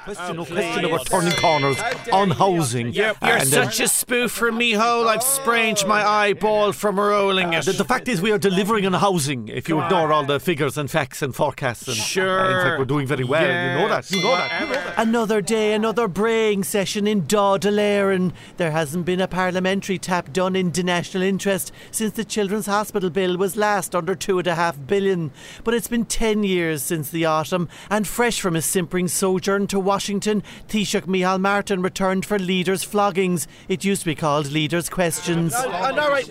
question about turning corners on housing. You're such a spoofer, Micheál. I've sprained my eyeball from rolling it. The fact is we are delivering on housing, if you ignore all the figures and facts and forecasts. And, Sure. in fact, we're doing very well. Yes. You know that. Another day, another braying session in Dáil and there hasn't been a parliamentary tap done in the national interest since the Children's Hospital bill was last under $2.5 billion. But it's been 10 years since the autumn, and fresh from his simpering sojourn to Washington, Taoiseach Micheál Martin returned for Leaders' Floggings. It used to be called Leaders' Questions. All right,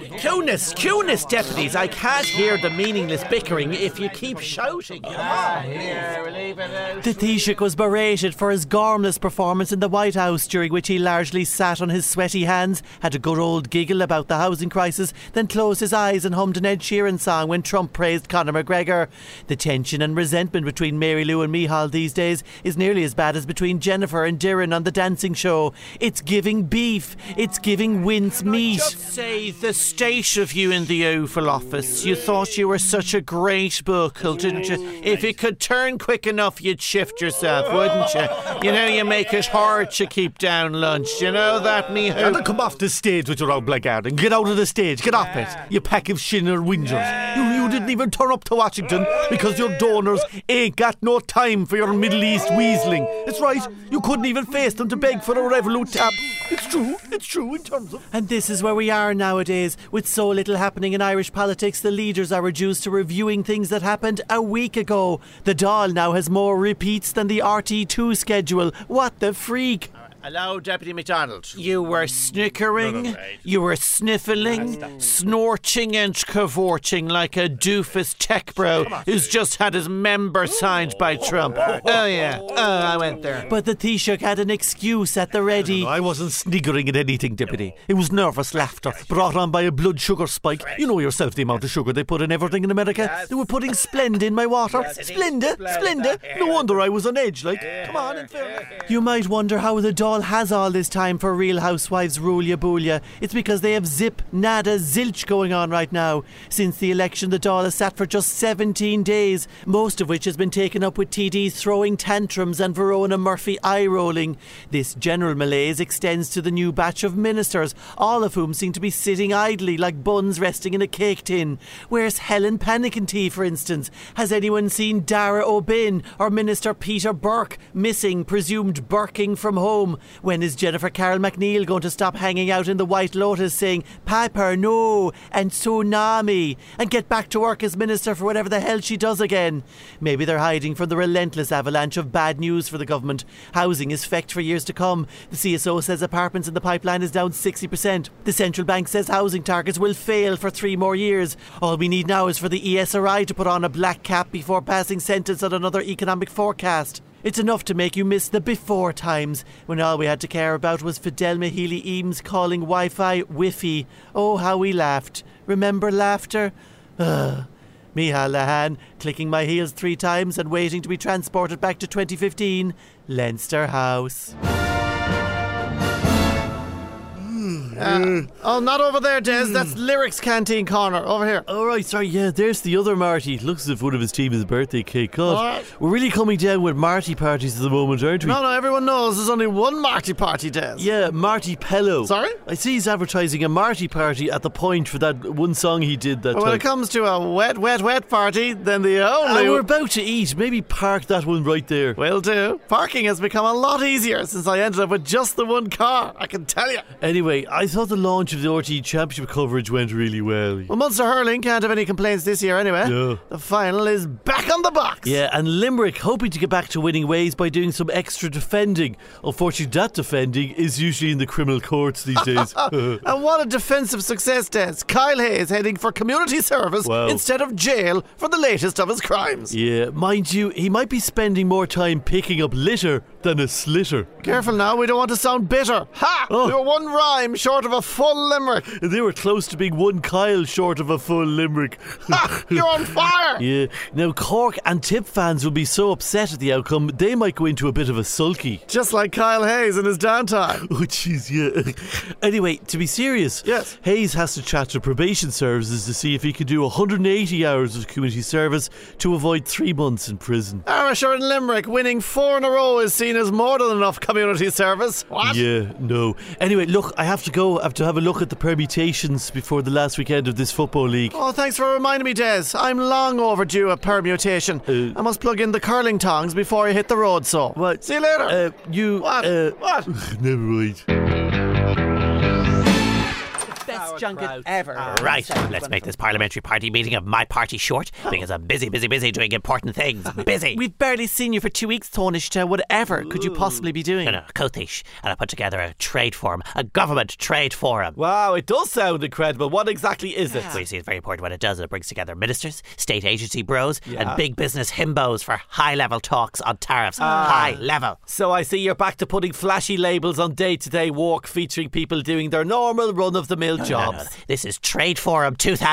Cunis, deputies. I can't hear the meaningless bickering if you keep shouting. Come on, here, we'll leave it out. The Taoiseach was berated for his gormless performance in the White House, during which he largely sat on his sweaty hands, had a good old giggle about the housing crisis, then closed his eyes and hummed an Ed Sheeran song when Trump praised Conor McGregor. The tension and resentment between Mary Lou and Micheál these days is nearly as bad as between Jennifer and Darren on The Dancing Show. It's giving beef. It's giving wince meat. Just say the state of you in the Oval Office. You thought you were such a great buckle, didn't you? If you could turn quick enough, you'd shift yourself, wouldn't you? You know, you make it hard to keep down lunch. You know that, Micheál? And then come off the stage with your old blackguard and get out of the stage. Get off it, you pack of shinner whingers. You didn't even turn up to Washington because your donors ain't got no time for your Middle East weaseling. It's right, you couldn't even face them to beg for a Revolut tap. It's true in terms of... And this is where we are nowadays. With so little happening in Irish politics, the leaders are reduced to reviewing things that happened a week ago. The Dáil now has more repeats than the RT2 schedule. What the freak? Hello, Deputy MacDonald. You were snickering, you were sniffling, snorting and cavorting like a doofus tech bro who's just had his member signed by Trump. Oh yeah, I went there. But the Taoiseach had an excuse at the ready. I wasn't sniggering at anything, Deputy. It was nervous laughter brought on by a blood sugar spike. You know yourself the amount of sugar they put in everything in America. They were putting Splenda in my water. Splenda. No wonder I was on edge. Like, come on, in fairness. You might wonder how the Dáil has all this time for Real Housewives Rulia Boolia. It's because they have zip, nada, zilch going on right now. Since the election, the Dáil has sat for just 17 days, most of which has been taken up with TDs throwing tantrums and Verona Murphy eye-rolling. This general malaise extends to the new batch of ministers, all of whom seem to be sitting idly like buns resting in a cake tin. Where's Helen Panicanty, for instance? Has anyone seen Dara O'Bin or Minister Peter Burke missing, presumed burking from home? When is Jennifer Carroll McNeil going to stop hanging out in the White Lotus saying Piper, no, and tsunami, and get back to work as minister for whatever the hell she does again? Maybe they're hiding from the relentless avalanche of bad news for the government. Housing is fecked for years to come. The CSO says apartments in the pipeline is down 60%. The central bank says housing targets will fail for 3 more years. All we need now is for the ESRI to put on a black cap before passing sentence on another economic forecast. It's enough to make you miss the before times, when all we had to care about was Fidelma Healy Eames calling Wi-Fi Wi-Fi. Oh, how we laughed. Remember laughter? Micheál Lahan, clicking my heels 3 times and waiting to be transported back to 2015, Leinster House. Not over there, Des. That's Lyrics Canteen Corner. Over here. Alright, sorry, yeah, there's the other Marty. Looks as if one of his team is birthday cake. God, we're really coming down with Marty parties at the moment, aren't we? No, everyone knows there's only one Marty party, Des. Yeah, Marty Pello. Sorry? I see he's advertising a Marty party at the Point for that one song he did that When time. it comes to a wet party, then the only... we're about to eat. Maybe park that one right there. Will do. Parking has become a lot easier since I ended up with just the one car, I can tell you. Anyway, I thought the launch of the RTE Championship coverage went really well. Well, Munster Hurling can't have any complaints this year anyway. Yeah. The final is back on the box. Yeah, and Limerick hoping to get back to winning ways by doing some extra defending. Unfortunately, that defending is usually in the criminal courts these days. And what a defensive success, Des. Kyle Hayes heading for community service instead of jail for the latest of his crimes. Yeah, mind you, he might be spending more time picking up litter than a slitter. Careful now, we don't want to sound bitter. Ha! We were one rhyme short of a full limerick. They were close to being one Kyle short of a full limerick. Ha! You're on fire! Yeah. Now, Cork and Tip fans will be so upset at the outcome, they might go into a bit of a sulky. Just like Kyle Hayes in his downtime. Oh, jeez, yeah. Anyway, to be serious, yes, Hayes has to chat to probation services to see if he can do 180 hours of community service to avoid 3 months in prison. Ayrshire and Limerick winning 4 in a row is seen seen as more than enough community service. What? Yeah, no. Anyway, look, I have to go. I have to have a look at the permutations before the last weekend of this football league. Oh, thanks for reminding me, Des. I'm long overdue a permutation. I must plug in the curling tongs before I hit the road, so. What? See you later. What? Never mind. Best junket ever. Right, let's make this parliamentary party meeting of my party short, because I'm busy doing important things. Busy. We've barely seen you for 2 weeks, Taoiseach. Whatever could you possibly be doing? No, Cotish, and I put together a trade forum, a government trade forum. Wow, it does sound incredible. What exactly is it? Well, you see, it's very important what it does. It brings together ministers, state agency bros, and big business himbos for high-level talks on tariffs. High level. So I see you're back to putting flashy labels on day-to-day work featuring people doing their normal run-of-the-mill jobs. No. This is Trade Forum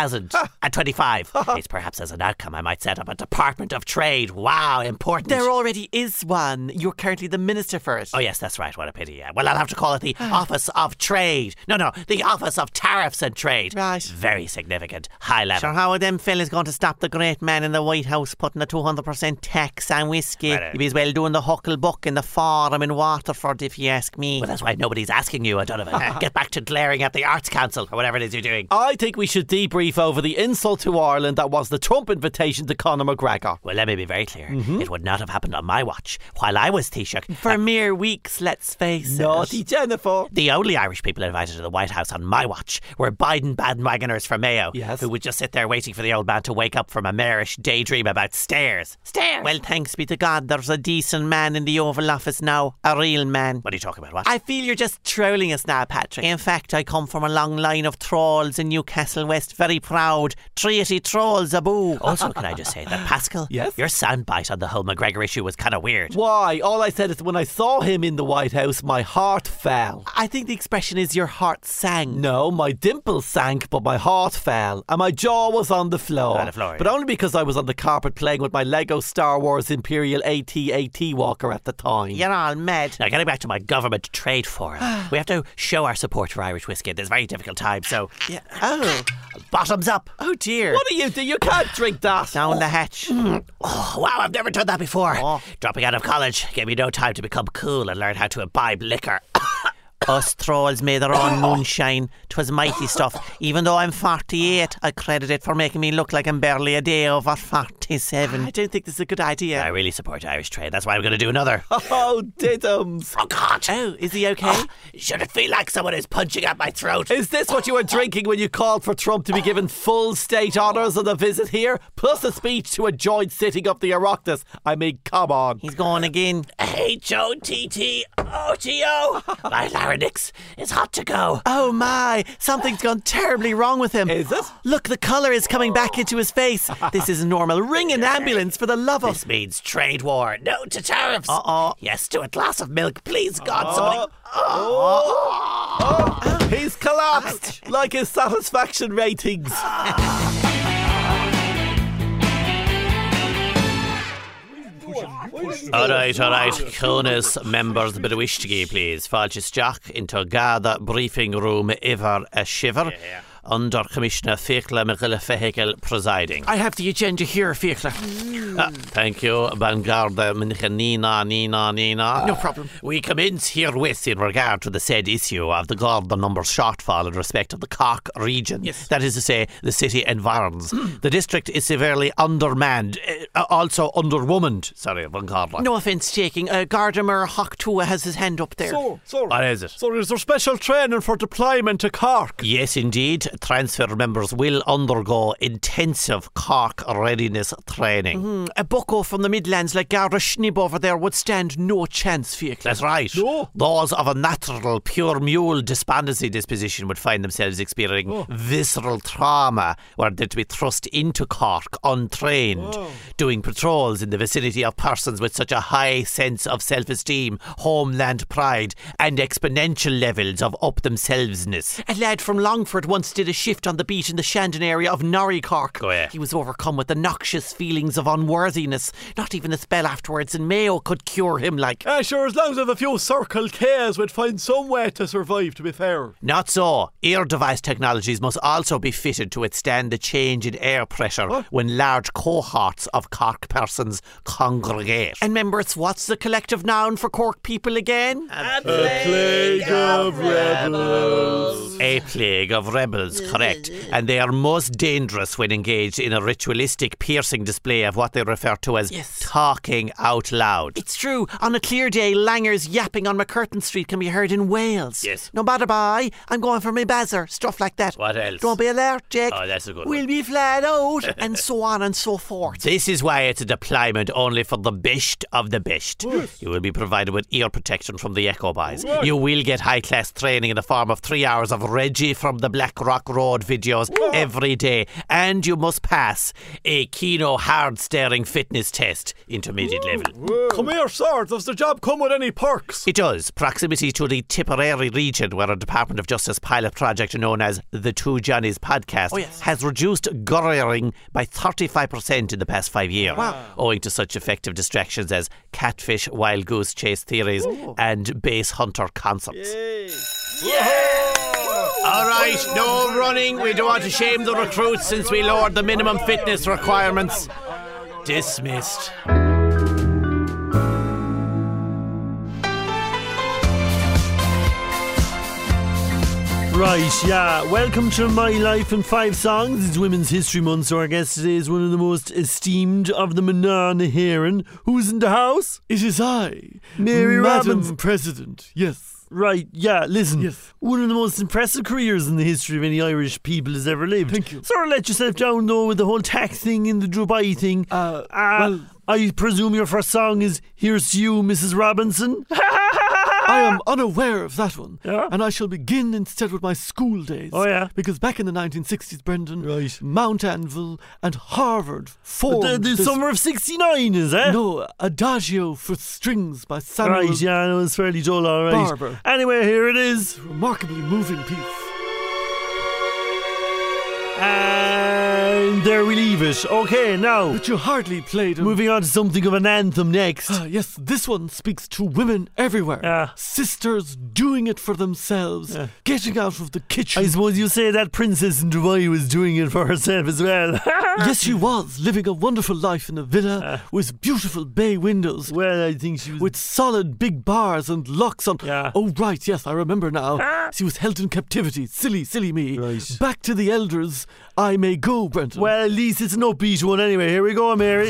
2025. It's perhaps as an outcome I might set up a Department of Trade. Wow, important. There already is one. You're currently the minister for it. Oh yes, that's right. What a pity. Yeah. Well, I'll have to call it the Office of Trade. No, the Office of Tariffs and Trade. Right. Very significant. High level. Sure, how are them fellas going to stop the great man in the White House putting a 200% tax on whiskey? Right. He'd be as well doing the Hucklebuck in the Forum in Waterford, if you ask me. Well, that's why nobody's asking you, O'Donovan. Get back to glaring at the Arts Council or whatever it is you're doing. I think we should debrief over the insult to Ireland that was the Trump invitation to Conor McGregor. Well, let me be very clear. It would not have happened on my watch while I was Taoiseach. For mere weeks, let's face Naughty it. Jennifer. The only Irish people invited to the White House on my watch were Biden bandwagoners for Mayo, who would just sit there waiting for the old man to wake up from a marish daydream about stairs. Stairs! Well, thanks be to God, there's a decent man in the Oval Office now. A real man. What are you talking about? What? I feel you're just trolling us now, Patrick. In fact, I come from a long line of trolls in Newcastle West. Very proud. Treaty trolls, aboo. Also, can I just say that, Pascal, Yes? your soundbite on the whole McGregor issue was kind of weird. Why? All I said is when I saw him in the White House, my heart fell. I think the expression is your heart sang. No, my dimples sank, but my heart fell, and my jaw was on the floor. On the floor, But yeah. only because I was on the carpet playing with my Lego Star Wars Imperial AT-AT walker at the time. You're all mad. Now, getting back to my government trade forum, we have to show our support for Irish whiskey at this very difficult time, so Yeah. Oh. bottoms up. Oh dear. What do you do? You can't drink that. Down the hatch. Oh, wow, I've never done that before. Oh. Dropping out of college gave me no time to become cool and learn how to imbibe liquor. Us trolls made our own moonshine. 'Twas mighty stuff. Even though I'm 48, I credit it for making me look like I'm barely a day over 47. I don't think this is a good idea. I really support Irish trade. That's why I'm going to do another. Oh, diddums. Oh, God. Oh, is he okay? Should it feel like someone is punching at my throat? Is this what you were drinking when you called for Trump to be given full state honours on the visit here, plus a speech to a joint sitting of the Oireachtas? I mean, come on. He's going again. H-O-T-T-O-T-O. My larynx is hot to go. Oh my, something's gone terribly wrong with him. Is it? Look, the colour is coming back into his face. This isn't normal. Ring an ambulance for the love of... This means trade war. No to tariffs. Uh-oh. Yes to a glass of milk. Please, God, somebody... He's collapsed like his satisfaction ratings. All right. Conas members Bedouishki, please. Falchis Jack into Gada briefing room ever a shiver. Under Commissioner Fiachla McGilla Fehikel presiding. I have the agenda here, Fiachla. Thank you, Vanguarda Nina. No problem. We commence herewith in regard to the said issue of the Garda numbers shortfall in respect of the Cork region. Yes. That is to say, the city environs. The district is severely undermanned, also underwomaned. Sorry, Vanguarda. No offence taking. Gardamer Hochtua has his hand up there. What is it? So is there special training for deployment to Cork? Yes, indeed. Transfer members will undergo intensive Cork readiness training. A bucko from the Midlands like Garda Schnibb over there would stand no chance, Fiachla. That's right. No. Those of a natural, pure mule despondency disposition would find themselves experiencing visceral trauma were they to be thrust into Cork untrained, doing patrols in the vicinity of persons with such a high sense of self-esteem, homeland pride and exponential levels of up-themselvesness. A lad from Longford once did did a shift on the beat in the Shandon area of Norrie, Cork. Go ahead. He was overcome with the noxious feelings of unworthiness. Not even a spell afterwards in Mayo could cure him like. Sure, as long as I have a few Circle K's, we'd find some way to survive, to be fair. Not so. Ear device technologies must also be fitted to withstand the change in air pressure when large cohorts of Cork persons congregate. And members, what's the collective noun for Cork people again? A plague of rebels. A plague of rebels, correct. And they are most dangerous when engaged in a ritualistic, piercing display of what they refer to as talking out loud. It's true. On a clear day, langers yapping on McCurtain Street can be heard in Wales. Yes. No matter by, I'm going for my bazzer. Stuff like that. What else? Don't be allergic. Oh, that's a good We'll one. be flat out. And so on and so forth. This is why it's a deployment only for the best of the best. You will be provided with ear protection from the Echo Boys. You will get high-class training in the form of 3 hours of Reggie from the Black Rock Road videos every day. And you must pass a Keno hard-staring fitness test, intermediate level. Come here, sir. Does the job come with any perks? It does. Proximity to the Tipperary region, where a Department of Justice pilot project known as the Two Johnnies podcast has reduced gurrying by 35% in the past 5 years, owing to such effective distractions as catfish, wild goose chase theories and base hunter concepts. All right, no running. We don't want to shame the recruits since we lowered the minimum fitness requirements. Dismissed. Right, yeah. Welcome to My Life in 5 Songs. It's Women's History Month, so our guest today is one of the most esteemed of the Manana Heron. Who's in the house? It is I, Mary Madam Robbins. President. Yes. Right, yeah, listen. Yes. One of the most impressive careers in the history of any Irish people has ever lived. Thank you. Sort of let yourself down, though, with the whole tax thing and the Dubai thing. Well, I presume your first song is Here's to You, Mrs. Robinson? I am unaware of that one. Yeah? And I shall begin instead with my school days. Oh, yeah? Because back in the 1960s, Brendan, Right. Mount Anvil and Harvard formed The this... summer of 69, is it? No, Adagio for Strings by Samuel Right, yeah, I know it's fairly dull, all right. Barber. Anyway, here it is. Remarkably moving piece. And there we leave it. Okay, now, But you hardly played 'em. moving on to something of an anthem next. Yes, this one speaks to women everywhere. Yeah. Sisters doing it for themselves, getting out of the kitchen. I suppose you say that princess in Dubai was doing it for herself as well. Yes, she was living a wonderful life in a villa with beautiful bay windows. Well, I think she was... With solid big bars and locks on. Yeah. Oh, right, yes, I remember now. She was held in captivity. Silly me. Right. Back to the elders, I may go, Brenton. Well, at least it's an upbeat one anyway. Here we go, Mary.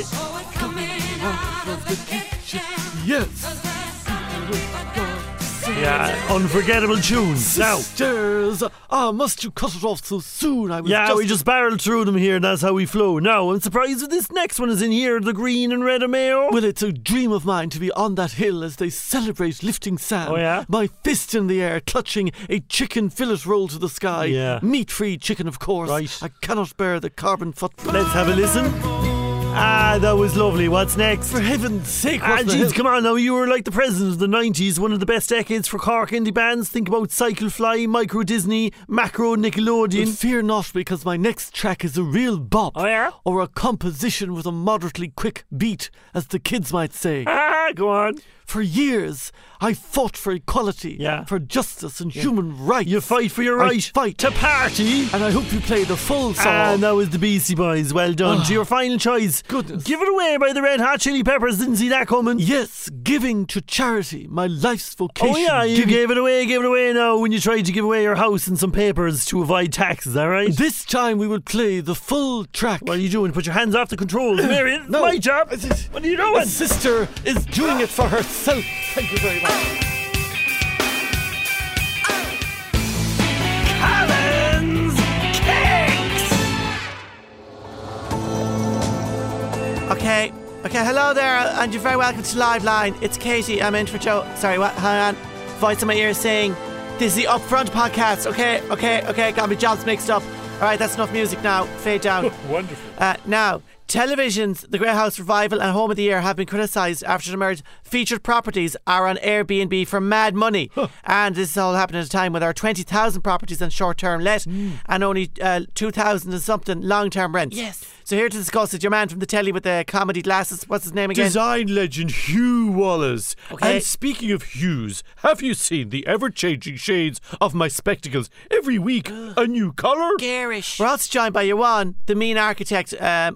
Yes. Yeah, unforgettable tune. Now, Sisters, must you cut it off so soon? I was we just barreled through them here, and that's how we flow. Now, I'm surprised that this next one is in here, the green and red of Mayo. Well, it's a dream of mine to be on that hill as they celebrate lifting Sam. Oh, yeah? My fist in the air, clutching a chicken fillet roll to the sky. Yeah. Meat-free chicken, of course. Right. I cannot bear the carbon footprint. Let's have a listen. That was lovely. What's next? For heaven's sake, what the Jeez, hell? come on now. You were like the president of the 90s, one of the best decades for Cork indie bands. Think about Cycle Fly, Micro Disney, Macro Nickelodeon. But fear not, because my next track is a real bop. Oh, yeah? Or a composition with a moderately quick beat, as the kids might say. Go on. For years, I fought for equality, Yeah. for justice and human rights. You fight for your I right fight. to party. And I hope you play the full song. And that was the Beastie Boys. Well done. To your final choice. Goodness. Give it away by the Red Hot Chili Peppers. Didn't see that coming. Yes, giving to charity, my life's vocation. Oh yeah, you Giving- gave it away now when you tried to give away your house and some papers to avoid tax, is that right? This time we will play the full track. What are you doing? Put your hands off the controls. Mary, it's No. my job. What are you doing? My sister is doing it for herself. Thank you very much. Collins Cakes! Okay, hello there, and you're very welcome to Live Line. It's Katie, I'm in for Joe. Sorry, what? Hang on. Voice in my ear saying, this is the Upfront podcast. Okay, got my jobs mixed up. Alright, that's enough music now. Fade down. Wonderful. Now, Television's The Grey House Revival and Home of the Year have been criticised after it emerged featured properties are on Airbnb for mad money. And this is all happening at a time when there are 20,000 properties on short-term let and only 2,000 and something long-term rent. Yes. So here to discuss it, your man from the telly with the comedy glasses. What's his name again? Design legend Hugh Wallace. Okay. And speaking of hues, have you seen the ever-changing shades of my spectacles? Every week, a new colour. Garish. We're also joined by Yuan, the mean architect.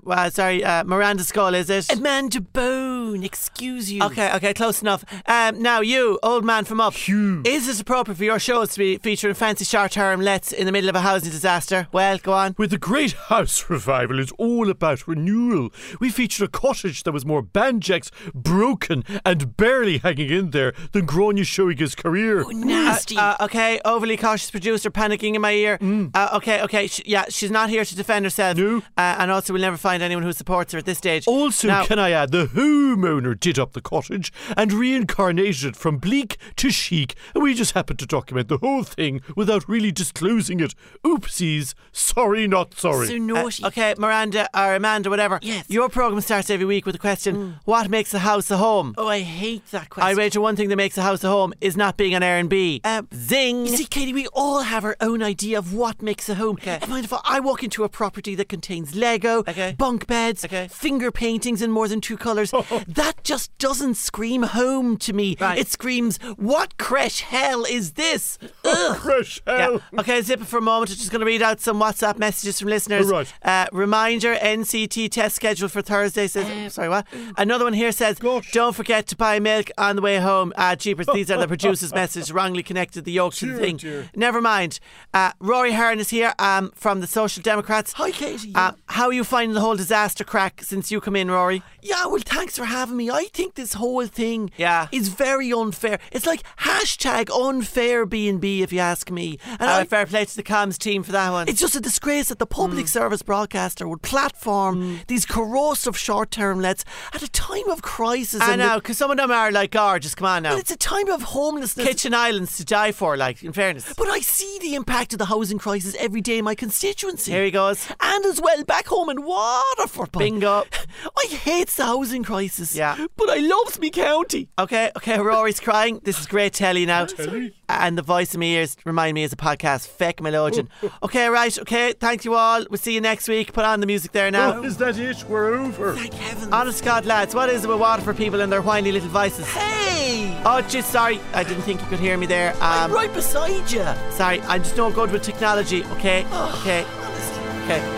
Miranda Skull, is it? Amanda Bone, excuse you. Okay, close enough. Now you, old man from up. Hugh. Is it appropriate for your shows to be featuring fancy short-term lets in the middle of a housing disaster? Well, go on. With the Great House Revival is all about renewal. We featured a cottage that was more banjacks, broken and barely hanging in there than Grania showing his career. Nasty. Okay, overly cautious producer panicking in my ear. Okay, she's not here to defend herself. No. And also we'll never find anyone who supports her at this stage. Also, Now- can I add, the homeowner did up the cottage and reincarnated it from bleak to chic, and we just happened to document the whole thing without really disclosing it. Oopsies. Sorry, not sorry. So naughty. Okay, Miranda or Amanda, whatever. Yes. Your programme starts every week with the question, what makes a house a home? Oh, I hate that I question. wager one thing that makes a house a home is not being on Airbnb. Zing! You see, Katie, we all have our own idea of what makes a home. Okay. And mind if I walk into a property that contains Lego, Okay. bunk beds, Okay. finger paintings in more than 2 colours, that just doesn't scream home to me. Right. It screams, what creche hell is this? Ugh. Fresh Yeah. hell. Okay, zip it for a moment. I'm just going to read out some WhatsApp messages from listeners. Right. Reminder, NCT test scheduled for Thursday. Says, sorry, what? Another one here says, Gosh. don't forget to buy milk on the way home. Jeepers, these are the producer's message. Wrongly connected the yolk to the Dear, thing. dear. Never mind. Rory Hearn is here from the Social Democrats. Hi, Katie. How are you finding the whole disaster crack since you come in, Rory? Yeah, well, thanks for having me. I think this whole thing Yeah. is very unfair. It's like hashtag unfair B&B, if you ask me. And Fair play to the comms team for that one. it's just a disgrace that the public service broadcaster would platform these corrosive short-term lets at a time of crisis. I and know, because some of them are like, gorgeous, come on now. well, it's a time of homelessness. Kitchen islands to die for, like, in fairness. But I see the impact of the housing crisis every day in my constituency. Here he goes. And as well, back home in Waterford. Bingo. I hate the housing crisis. Yeah. But I loves me county. Okay, Rory's crying. This is great telly now. Telly? And the voice in my ears remind me as a podcast, Feck Melodian. Okay, right, okay, thank you all. We'll see you next week. Put on the music there now. Oh, is that it? We're over. Thank heavens. Honest God, lads, what is it with Waterford people and their whiny little voices? Hey! Oh, just sorry, I didn't think you could hear me there. I'm right beside you. Sorry, I'm just no good with technology, okay? Okay, Honestly. okay.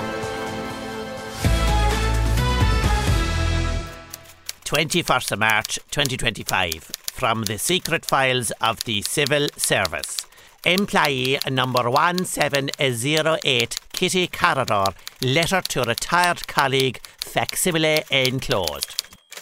21st of March 2025 from the secret files of the Civil Service. Employee number 1708 Kitty Carrador, letter to retired colleague, facsimile enclosed.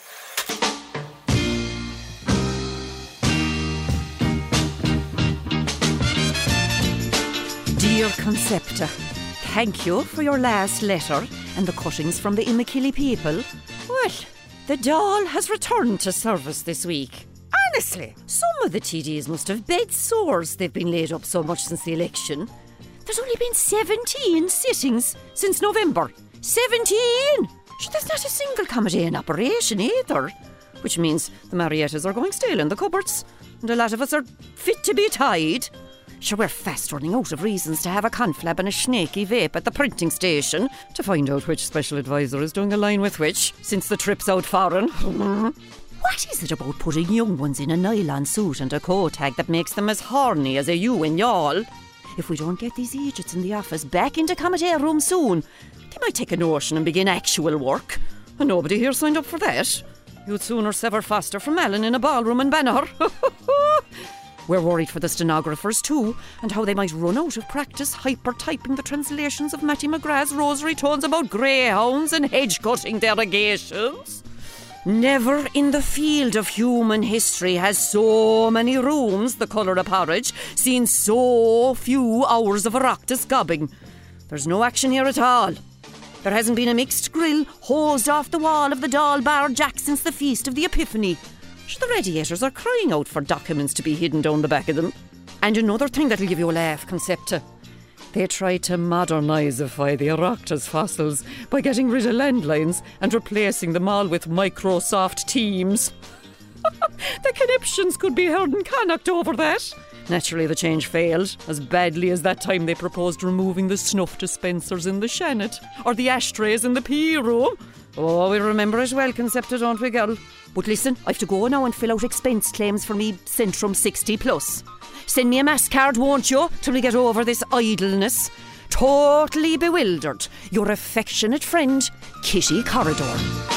Dear Concepta, thank you for your last letter and the cuttings from the Immakilly people. Well, the doll has returned to service this week. Honestly, some of the TDs must have bed sores. They've been laid up so much since the election. There's only been 17 sittings since November. 17! Sure, there's not a single comedy in operation either. Which means the Mariettas are going stale in the cupboards. And a lot of us are fit to be tied. Sure, we're fast running out of reasons to have a conflab and a snaky vape at the printing station to find out which special advisor is doing a line with which, since the trip's out foreign. What is it about putting young ones in a nylon suit and a coat tag that makes them as horny as a you and y'all? If we don't get these idiots in the office back into comedy room soon, they might take a notion and begin actual work. And nobody here signed up for that. You'd sooner sever Foster from Allen in a ballroom in Banner. We're worried for the stenographers too, and how they might run out of practice hyper-typing the translations of Matty McGrath's rosary tones about greyhounds and hedge-cutting derogations. Never in the field of human history has so many rooms, the colour of porridge, seen so few hours of Oireachtas gobbing. There's no action here at all. There hasn't been a mixed grill hosed off the wall of the Doll Bar Jack since the Feast of the Epiphany. The radiators are crying out for documents to be hidden down the back of them. And another thing that'll give you a laugh, Concepta. They tried to modernisify the Oireachtas fossils by getting rid of landlines and replacing them all with Microsoft Teams. The conniptions could be heard in Connacht over that. Naturally, the change failed, as badly as that time they proposed removing the snuff dispensers in the Shannon, or the ashtrays in the PE room. Oh, we remember it well, Concepta, don't we, girl? But listen, I've to go now and fill out expense claims for me Centrum 60 Plus. Send me a mass card, won't you, till we get over this idleness. Totally bewildered. Your affectionate friend, Kitty Corridor.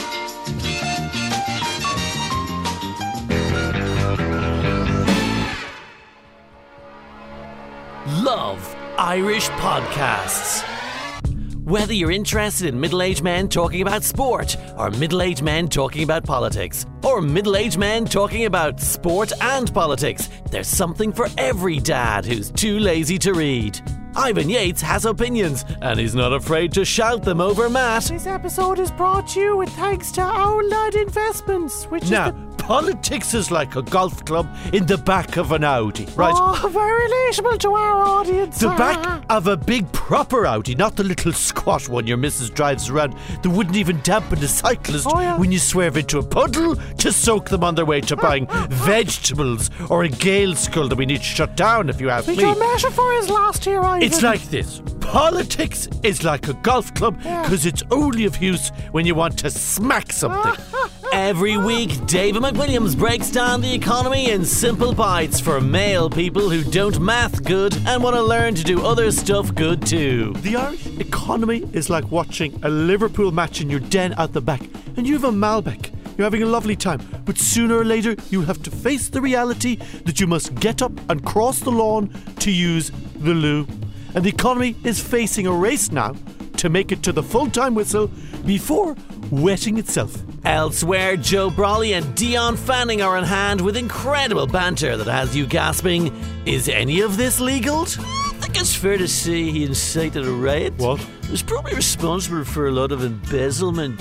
Love Irish podcasts. Whether you're interested in middle-aged men talking about sport, or middle-aged men talking about politics, or middle-aged men talking about sport and politics, there's something for every dad who's too lazy to read. Ivan Yates has opinions, and he's not afraid to shout them over Matt. This episode is brought to you with thanks to Our Lad Investments, which Now, is politics is like a golf club in the back of an Audi, right? Oh, very relatable to our audience. The back of a big proper Audi, not the little squat one your missus drives around that wouldn't even dampen a cyclist when you swerve into a puddle to soak them on their way to buying vegetables or a Gale skull that we need to shut down, if you ask me. Your metaphor is lost here, Ivan. It's like this. Politics is like a golf club because it's only of use when you want to smack something. Every week, David McWilliams breaks down the economy in simple bites for male people who don't math good and want to learn to do other stuff good too. The Irish economy is like watching a Liverpool match in your den out the back, and you have a Malbec. You're having a lovely time, but sooner or later you'll have to face the reality that you must get up and cross the lawn to use the loo. And the economy is facing a race now to make it to the full-time whistle before wetting itself. Elsewhere, Joe Brawley and Dion Fanning are on hand with incredible banter that has you gasping, is any of this legal? I think it's fair to say he incited a riot. What? He was probably responsible for a lot of embezzlement,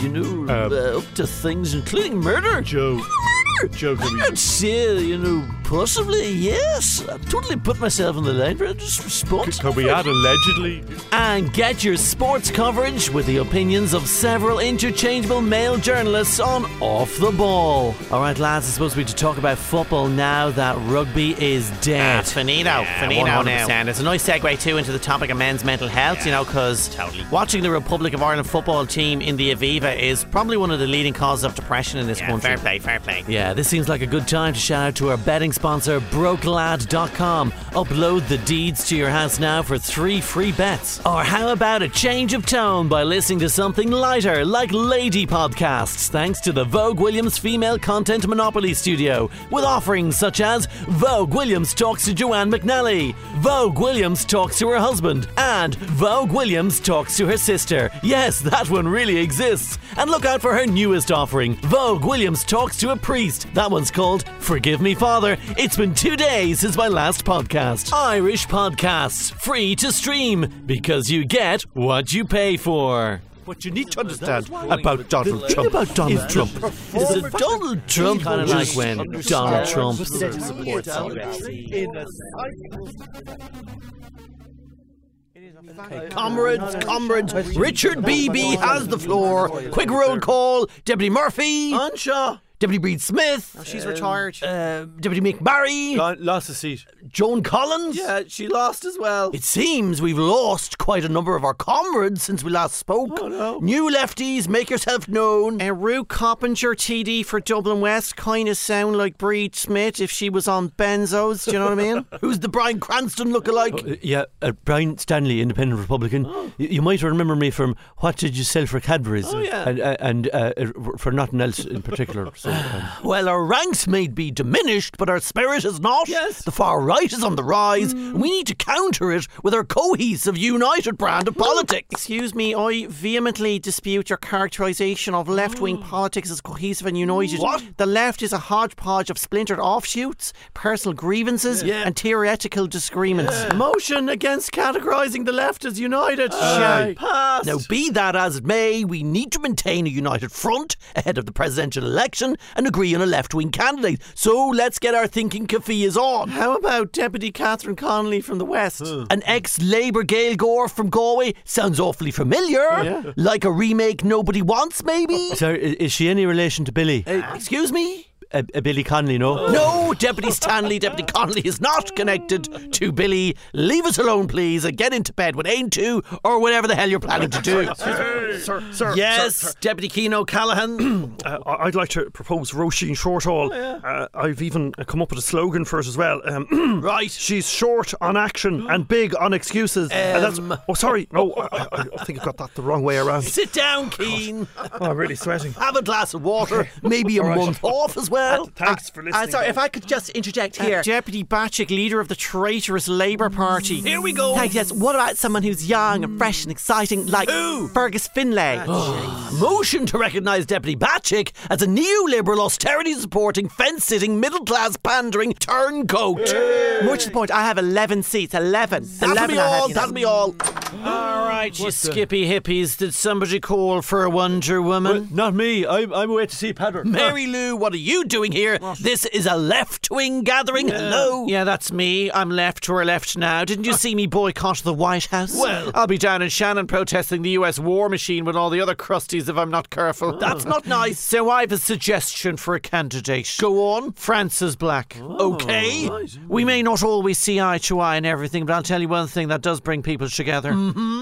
up to things including murder. Joe, can we... I'd say, possibly, yes. I've totally put myself in the line for it. Just responsible. Can we add allegedly? And get your sports coverage with the opinions of several interchangeable male journalists on Off the Ball. Alright lads, it's supposed to be to talk about football now that rugby is dead. Finito now. It's a nice segue too into the topic of men's mental health, because watching the Republic of Ireland football team in the Aviva is probably one of the leading causes of depression in this country. Fair play. Yeah, this seems like a good time to shout out to our betting sponsor, Brokelad.com. Upload the deeds to your house now for 3 free bets. Or how about a change of tone by listening to something lighter like Lady Podcasts, thanks to the Vogue Williams Female Content Monopoly Studio, with offerings such as Vogue Williams talks to Joanne McNally, Vogue Williams talks to her husband, and Vogue Williams talks to her sister. Yes, that one really exists. And look out for her newest offering, Vogue Williams talks to a priest. That one's called Forgive Me Father. It's been 2 days since my last podcast. Irish podcasts, free to stream, because you get what you pay for. What you need to understand about Donald Trump is that Donald Trump kind of like when Donald Trump supports Comrades, Richard Beebe has the floor. Quick roll call. Deputy Murphy. Ansha. Deputy Breed Smith. She's retired. Deputy Mick Barry. lost a seat. Joan Collins. Yeah, she lost as well. It seems we've lost quite a number of our comrades since we last spoke. Oh, no. New lefties, make yourself known. Rue Coppinger, TD for Dublin West, kind of sound like Breed Smith if she was on benzos. Do you know what I mean? Who's the Brian Cranston lookalike? Brian Stanley, Independent Republican. Oh. You might remember me from What Did You Sell for Cadbury's? Oh, yeah. And for nothing else in particular. So, well, our ranks may be diminished, but our spirit is not. Yes. The far right is on the rise. We need to counter it with our cohesive, united brand of politics. Excuse me, I vehemently dispute your characterisation of left-wing politics as cohesive and united. What? The left is a hodgepodge of splintered offshoots, personal grievances and theoretical disagreements. Motion against categorising the left as united. Now, be that as it may, we need to maintain a united front ahead of the presidential election and agree on a left-wing candidate. So let's get our thinking kaffias on. How about Deputy Catherine Connolly from the West? An ex-Labour Gail Gore from Galway sounds awfully familiar. Like a remake nobody wants, maybe? Sorry, is she any relation to Billy? Excuse me? Billy Connolly, no? No, Deputy Connolly is not connected to Billy. Leave us alone, please, and get into bed with Ain 2 or whatever the hell you're planning to do. Sir. Yes, Sir. Deputy Keane O'Callaghan. I'd like to propose Roisin Shortall. I've even come up with a slogan for it as well. Right. She's short on action and big on excuses. And oh, sorry. No, I think I got that the wrong way around. Sit down, Keane. Oh, I'm really sweating. Have a glass of water. Maybe a month off as well. Thanks for listening. Sorry, if I could just interject here. Deputy Batchick, leader of the traitorous Labour Party. Here we go. Thanks, yes. What about someone who's young and fresh and exciting, like Fergus Finlay? Motion to recognise Deputy Batchick as a neoliberal, austerity-supporting, fence-sitting, middle-class, pandering turncoat. More to the point, I have 11 seats. 11. That'll be all. All right, you skippy hippies. Did somebody call for a Wonder Woman? Not me. I'm away to see Padder. Mary Lou, what are you doing here? This is a left-wing gathering. Hello. Yeah, that's me. I'm left. We're left now. Didn't you see me boycott the White House? Well, I'll be down in Shannon protesting the US war machine with all the other crusties if I'm not careful. That's not nice. So I have a suggestion for a candidate. Go on. Frances Black. Okay. We may not always see eye to eye and everything, but I'll tell you one thing that does bring people together.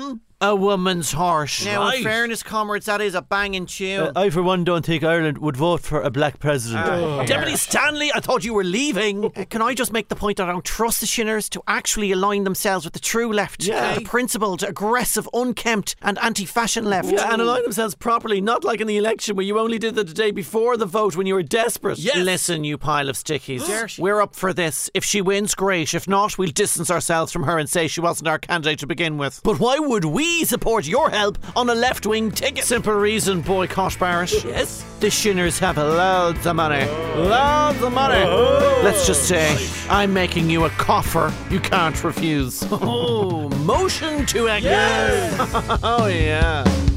A woman's heart. Now, in fairness, comrades, that is a banging tune. I, for one, don't think Ireland would vote for a black president. Deputy Stanley, I thought you were leaving. Can I just make the point that I don't trust the Shinners to actually align themselves with the true left? The principled, aggressive, unkempt and anti-fashion left. Yeah, and align themselves properly, not like in the election where you only did that the day before the vote when you were desperate. Yes. Listen, you pile of stickies. We're up for this. If she wins, great. If not, we'll distance ourselves from her and say she wasn't our candidate to begin with. But why would we support your help on a left-wing ticket? Simple reason, boycott Barrett. Yes. The Shinners have loads of money. Loads of money. Let's just say, I'm making you a coffer you can't refuse. Oh, motion to act. Yes. Oh, yeah.